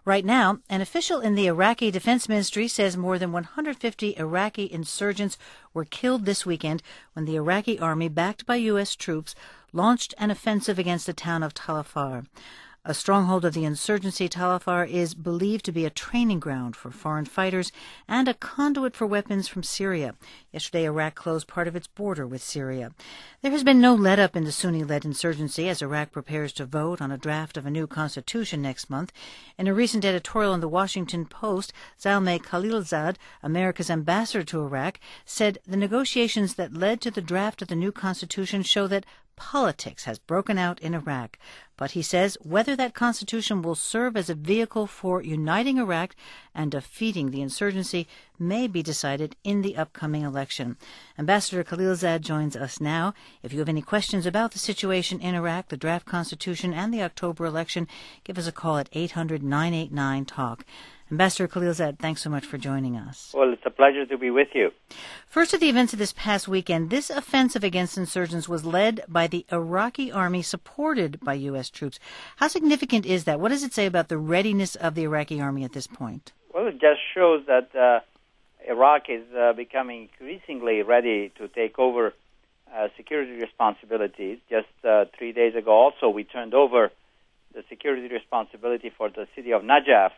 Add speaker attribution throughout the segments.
Speaker 1: Right now, an official in the Iraqi Defense Ministry says more than 150 Iraqi insurgents were killed this weekend when the Iraqi army, backed by U.S. troops, launched an offensive against the town of Tal Afar. A stronghold of the insurgency, Tal Afar is believed to be a training ground for foreign fighters and a conduit for weapons from Syria. Yesterday, Iraq closed part of its border with Syria. There has been no let-up in the Sunni-led insurgency as Iraq prepares to vote on a draft of a new constitution next month. In a recent editorial in the Washington Post, Zalmay Khalilzad, America's ambassador to Iraq, said the negotiations that led to the draft of the new constitution show that politics has broken out in Iraq. But he says whether that constitution will serve as a vehicle for uniting Iraq and defeating the insurgency may be decided in the upcoming election. Ambassador Khalilzad joins us now. If you have any questions about the situation in Iraq, the draft constitution, and the October election, give us a call at 800-989-TALK. Ambassador Khalilzad, thanks so much for joining us.
Speaker 2: Well, it's a pleasure to be with you.
Speaker 1: First, to the events of this past weekend, this offensive against insurgents was led by the Iraqi army, supported by U.S. troops. How significant is that? What does it say about the readiness of the Iraqi army at this point?
Speaker 2: Well, it just shows that Iraq is becoming increasingly ready to take over security responsibilities. Just 3 days ago, also, we turned over the security responsibility for the city of Najaf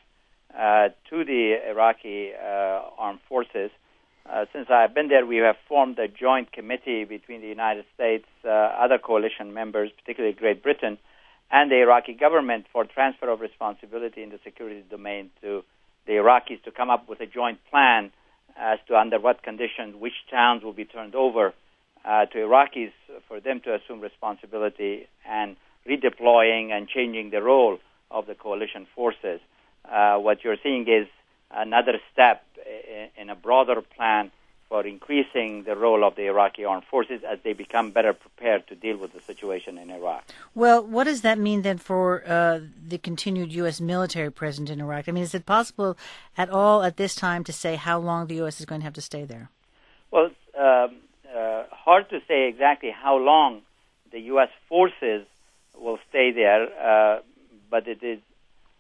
Speaker 2: to the Iraqi armed forces. Since I've been there, we have formed a joint committee between the United States, other coalition members, particularly Great Britain, and the Iraqi government for transfer of responsibility in the security domain to the Iraqis to come up with a joint plan as to under what conditions which towns will be turned over to Iraqis for them to assume responsibility and redeploying and changing the role of the coalition forces. What you're seeing is another step in a broader plan for increasing the role of the Iraqi armed forces as they become better prepared to deal with the situation in Iraq.
Speaker 1: Well, what does that mean then for the continued U.S. military presence in Iraq? I mean, is it possible at all at this time to say how long the U.S. is going to have to stay there?
Speaker 2: Well, it's hard to say exactly how long the U.S. forces will stay there, but it is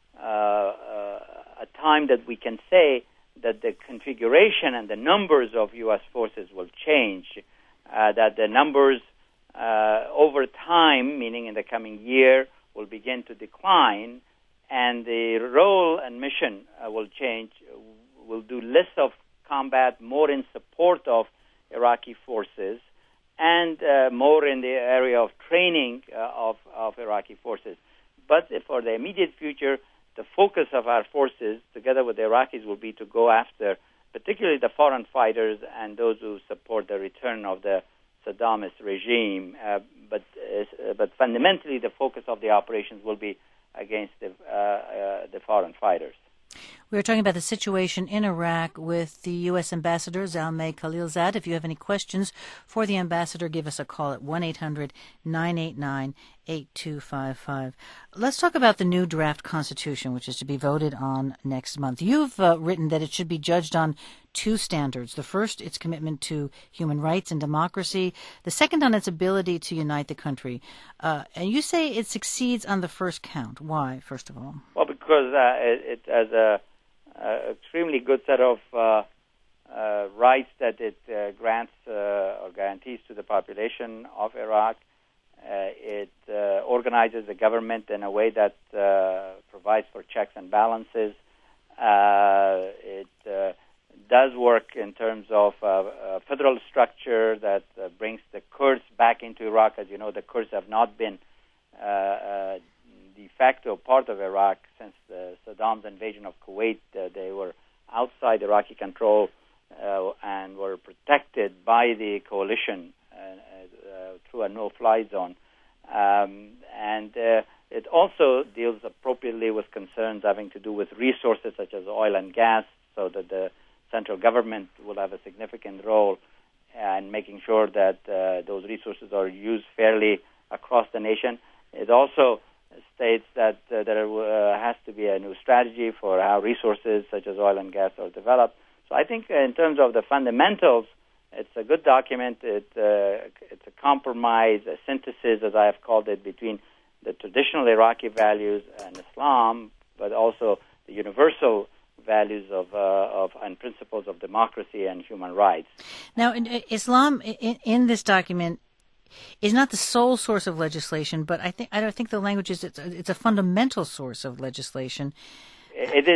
Speaker 2: a time that we can say that the configuration and the numbers of U.S. forces will change, that the numbers over time, meaning in the coming year, will begin to decline, and the role and mission will change. We'll do less of combat, more in support of Iraqi forces, and more in the area of training of Iraqi forces. But for the immediate future, the focus of our forces, together with the Iraqis, will be to go after particularly the foreign fighters and those who support the return of the Saddamist regime. But fundamentally, the focus of the operations will be against the foreign fighters.
Speaker 1: We were talking about the situation in Iraq with the U.S. Ambassador, Zalmay Khalilzad. If you have any questions for the ambassador, give us a call at 1-800-989-8255. Let's talk about the new draft constitution, which is to be voted on next month. You've written that it should be judged on two standards. The first, its commitment to human rights and democracy. The second, on its ability to unite the country. And you say it succeeds on the first count. Why, first of all?
Speaker 2: Well, because it has a extremely good set of rights that it grants or guarantees to the population of Iraq. It organizes the government in a way that provides for checks and balances. It does work in terms of a federal structure that brings the Kurds back into Iraq. As you know, the Kurds have not been de facto part of Iraq since Saddam's invasion of Kuwait. They were outside Iraqi control and were protected by the coalition through a no-fly zone. And it also deals appropriately with concerns having to do with resources such as oil and gas, so that the central government will have a significant role in making sure that those resources are used fairly across the nation. It also states that there has to be a new strategy for how resources such as oil and gas are developed. So I think in terms of the fundamentals, it's a good document. It's a compromise, a synthesis, as I have called it, between the traditional Iraqi values and Islam, but also the universal values of and principles of democracy and human rights.
Speaker 1: Now, Islam in this document is not the sole source of legislation, but I don't think the language is. It's a fundamental source of legislation.
Speaker 2: It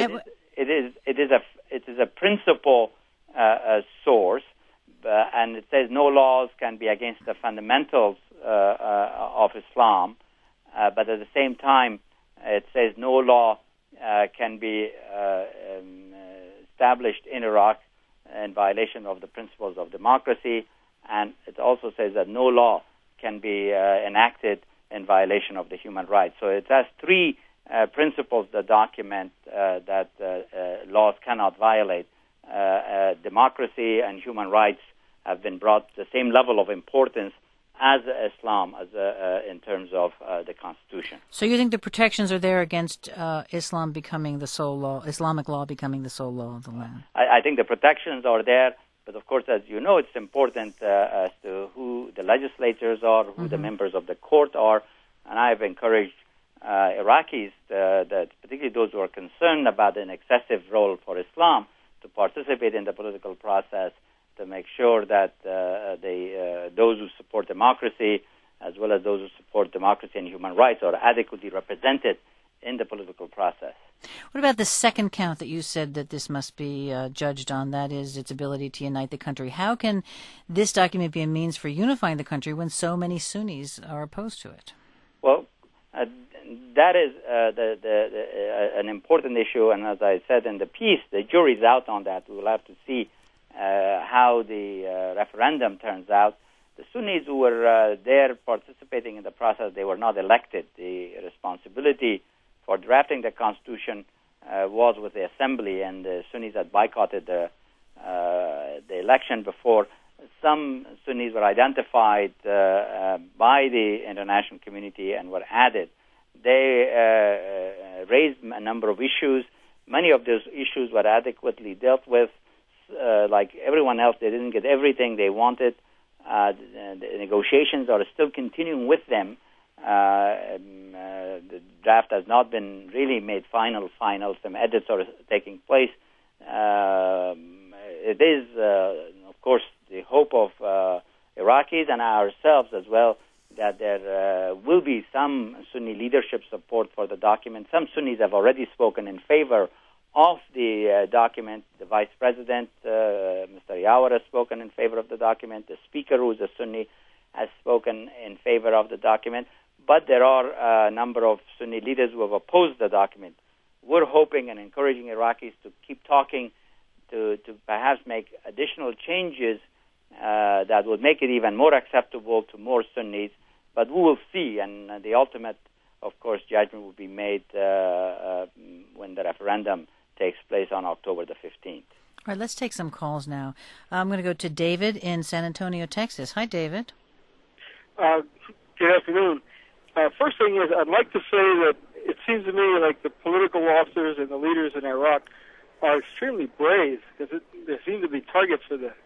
Speaker 2: is a principal source, and it says no laws can be against the fundamentals of Islam, but at the same time, it says no law can be established in Iraq in violation of the principles of democracy, and it also says that no law can be enacted in violation of the human rights. So it has three principles that document that laws cannot violate. Democracy and human rights have been brought to the same level of importance as Islam, in terms of the Constitution.
Speaker 1: So you think the protections are there against Islam becoming the sole law, Islamic law becoming the sole law of the land?
Speaker 2: I think the protections are there, but of course, as you know, it's important as to who the legislators are, who the members of the court are, and I have encouraged Iraqis, that particularly those who are concerned about an excessive role for Islam, to participate in the political process, to make sure that those who support democracy, as well as those who support democracy and human rights, are adequately represented in the political process.
Speaker 1: What about the second count that you said that this must be judged on, that is its ability to unite the country? How can this document be a means for unifying the country when so many Sunnis are opposed to it?
Speaker 2: Well, that is an important issue, and as I said in the piece, the jury's out on that. We will have to see how the referendum turns out. The Sunnis who were there participating in the process, they were not elected. The responsibility for drafting the Constitution was with the Assembly, and the Sunnis had boycotted the election before. Some Sunnis were identified by the international community and were added. They raised a number of issues. Many of those issues were adequately dealt with. Like everyone else, they didn't get everything they wanted. The negotiations are still continuing with them. The draft has not been really made final. Some edits are taking place. It is, of course, the hope of Iraqis and ourselves as well that there will be some Sunni leadership support for the document. Some Sunnis have already spoken in favor of the document. The Vice President, Mr. Yawar, has spoken in favor of the document. The Speaker, who is a Sunni, has spoken in favor of the document. But there are a number of Sunni leaders who have opposed the document. We're hoping and encouraging Iraqis to keep talking, to perhaps make additional changes that would make it even more acceptable to more Sunnis. But we will see, and the ultimate, of course, judgment will be made when the referendum takes place on October the 15th.
Speaker 1: All right, let's take some calls now. I'm going to go to David in San Antonio, Texas. Hi, David.
Speaker 3: Good afternoon. First thing is, I'd like to say that it seems to me like the political officers and the leaders in Iraq are extremely brave, because they seem to be targets for the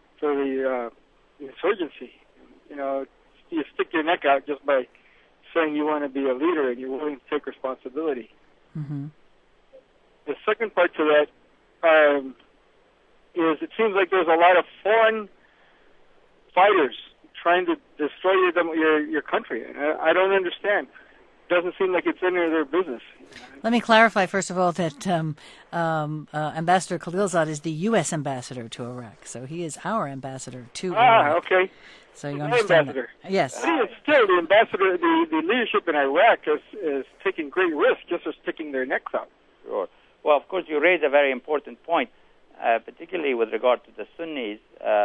Speaker 3: insurgency. You know, you stick your neck out just by saying you want to be a leader and you're willing to take responsibility.
Speaker 1: Mm-hmm.
Speaker 3: The second part to that is it seems like there's a lot of foreign fighters trying to destroy your country. I don't understand. It doesn't seem like it's any of their business.
Speaker 1: Let me clarify, first of all, that Ambassador Khalilzad is the U.S. ambassador to Iraq. So he is our ambassador to Iraq.
Speaker 3: Okay.
Speaker 1: So you
Speaker 3: My
Speaker 1: understand
Speaker 3: ambassador.
Speaker 1: That. Yes.
Speaker 3: But still, the ambassador, the leadership in Iraq is taking great risks just for sticking their necks out.
Speaker 2: Sure. Well, of course, you raise a very important point, particularly with regard to the Sunnis,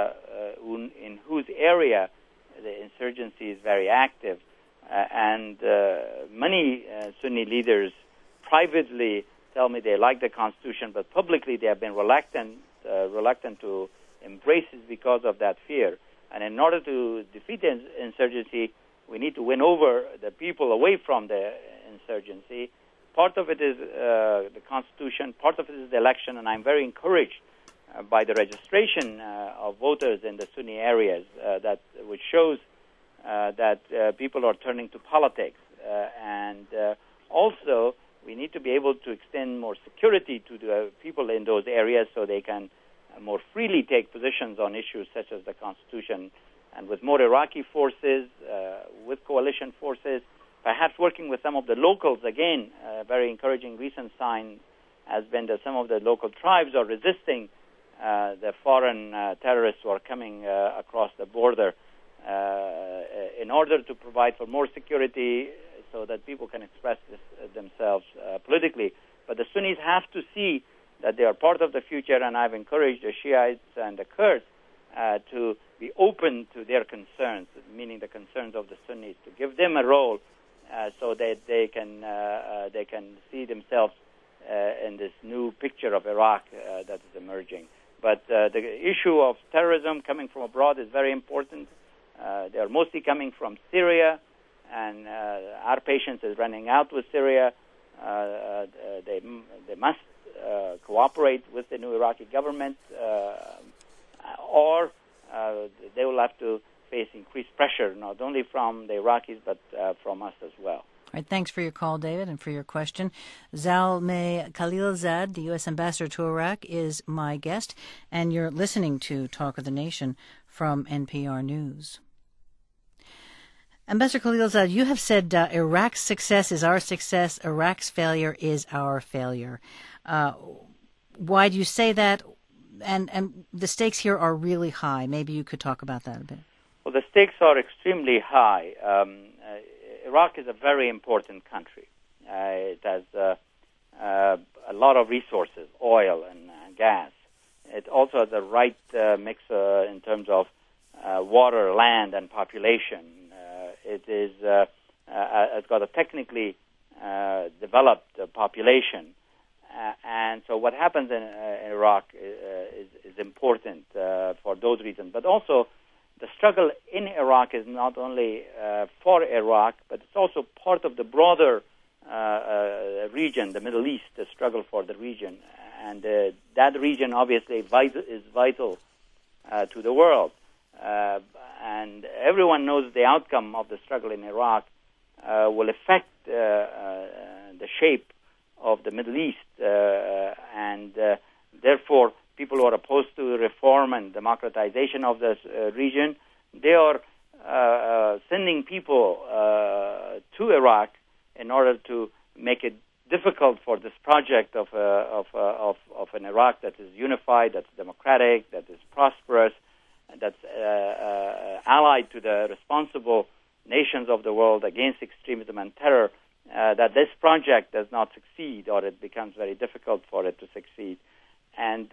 Speaker 2: in whose area the insurgency is very active. And many Sunni leaders privately tell me they like the Constitution, but publicly they have been reluctant to embrace it because of that fear. And in order to defeat the insurgency, we need to win over the people away from the insurgency. Part of it is the Constitution, part of it is the election, and I'm very encouraged by the registration of voters in the Sunni areas, which shows that people are turning to politics. And also, we need to be able to extend more security to the people in those areas so they can more freely take positions on issues such as the Constitution. And with more Iraqi forces, with coalition forces, perhaps working with some of the locals, again, a very encouraging recent sign has been that some of the local tribes are resisting the foreign terrorists who are coming across the border in order to provide for more security so that people can express themselves politically. But the Sunnis have to see that they are part of the future, and I've encouraged the Shiites and the Kurds to be open to their concerns, meaning the concerns of the Sunnis, to give them a role so that they can see themselves in this new picture of Iraq that is emerging. But the issue of terrorism coming from abroad is very important. They are mostly coming from Syria, and our patience is running out with Syria. They must cooperate with the new Iraqi government, or they will have to face increased pressure, not only from the Iraqis, but from us as well.
Speaker 1: All right, thanks for your call, David, and for your question. Zalmay Khalilzad, the U.S. Ambassador to Iraq, is my guest, and you're listening to Talk of the Nation from NPR News. Ambassador Khalilzad, you have said Iraq's success is our success, Iraq's failure is our failure. Why do you say that? And the stakes here are really high. Maybe you could talk about that a bit.
Speaker 2: Well, the stakes are extremely high. Iraq is a very important country. It has a lot of resources, oil and gas. It also has the right mix in terms of water, land, and population. It's got a technically developed population. And so what happens in Iraq is important for those reasons. But also, the struggle in Iraq is not only for Iraq, but it's also part of the broader region, the Middle East, the struggle for the region. And that region, obviously, is vital to the world. And everyone knows the outcome of the struggle in Iraq will affect the shape of the Middle East. And therefore, people who are opposed to reform and democratization of this region, they are sending people to Iraq in order to make it difficult for this project of an Iraq that is unified, that's democratic, that is prosperous, that's allied to the responsible nations of the world against extremism and terror, that this project does not succeed, or it becomes very difficult for it to succeed. And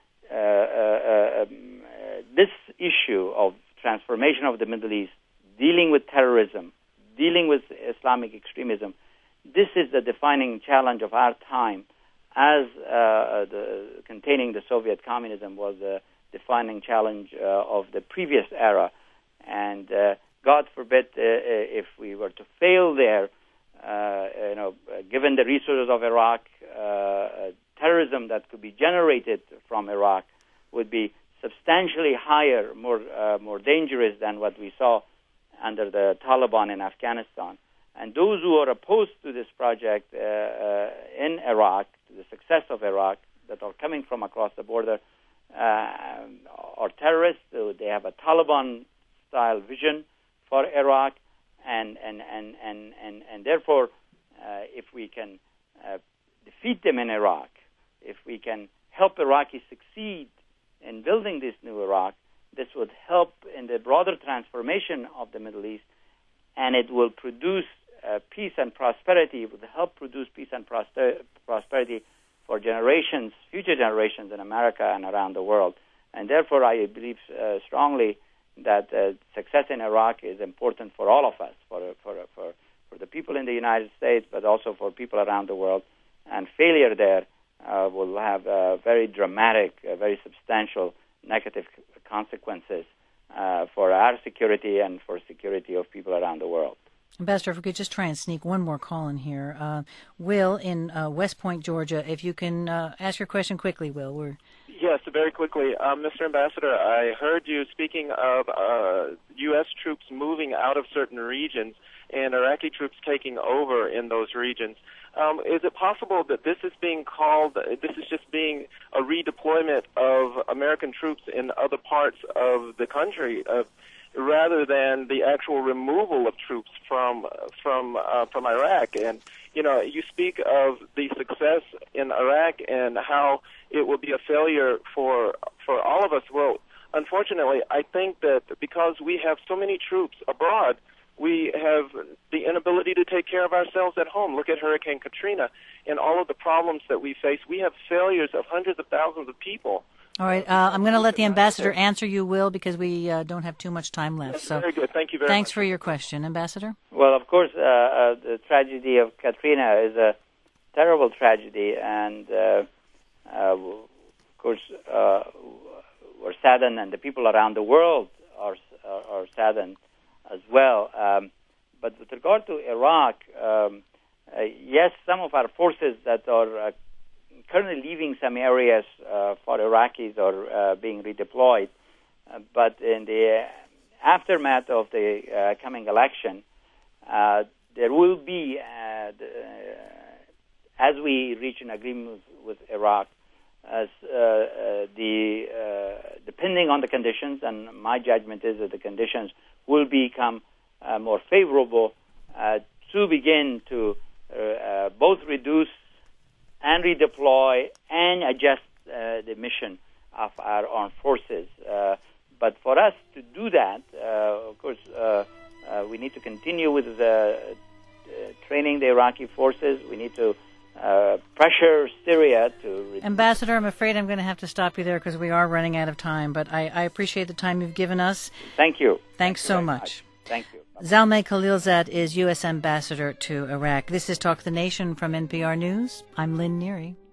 Speaker 2: this issue of transformation of the Middle East, dealing with terrorism, dealing with Islamic extremism, this is the defining challenge of our time, as containing the Soviet communism was a defining challenge of the previous era. And God forbid if we were to fail there, given the resources of Iraq, terrorism that could be generated from Iraq would be substantially higher, more dangerous than what we saw under the Taliban in Afghanistan. And those who are opposed to this project in Iraq, to the success of Iraq, that are coming from across the border, are terrorists. They have a Taliban-style vision for Iraq, and therefore, if we can defeat them in Iraq, if we can help Iraqis succeed in building this new Iraq, this would help in the broader transformation of the Middle East, and it will produce peace and prosperity. It will help produce peace and prosperity for generations, future generations in America and around the world. And therefore, I believe strongly that success in Iraq is important for all of us, for the people in the United States, but also for people around the world. And failure there will have very dramatic, very substantial negative consequences for our security and for security of people around the world.
Speaker 1: Ambassador, if we could just try and sneak one more call in here. Will in West Point, Georgia, if you can ask your question quickly, Will.
Speaker 4: Yes, very quickly. Mr. Ambassador, I heard you speaking of U.S. troops moving out of certain regions and Iraqi troops taking over in those regions. Is it possible that this is just being a redeployment of American troops in other parts of the country, rather than the actual removal of troops from Iraq? And you speak of the success in Iraq and how it will be a failure for all of us. Well, unfortunately, I think that because we have so many troops abroad, we have the inability to take care of ourselves at home. Look at Hurricane Katrina and all of the problems that we face. We have failures of hundreds of thousands of people.
Speaker 1: All right, I'm going to let the ambassador answer you, Will, because we don't have too much time left.
Speaker 4: That's very good. Thank you very much.
Speaker 1: Thanks for your question, Ambassador.
Speaker 2: Well, of course, the tragedy of Katrina is a terrible tragedy, and of course, we're saddened, and the people around the world are saddened as well. But with regard to Iraq, yes, some of our forces that are currently leaving some areas for Iraqis are being redeployed. But in the aftermath of the coming election, there will be, as we reach an agreement with Iraq, as depending on the conditions, and my judgment is that the conditions will become more favorable to begin to both reduce and redeploy and adjust the mission of our armed forces. But for us to do that, of course, we need to continue with training the Iraqi forces. We need to pressure Syria to...
Speaker 1: Ambassador, I'm afraid I'm going to have to stop you there because we are running out of time, but I appreciate the time you've given us.
Speaker 2: Thank you.
Speaker 1: Thanks so much.
Speaker 2: Thank you.
Speaker 1: Zalmay Khalilzad is U.S. Ambassador to Iraq. This is Talk the Nation from NPR News. I'm Lynn Neary.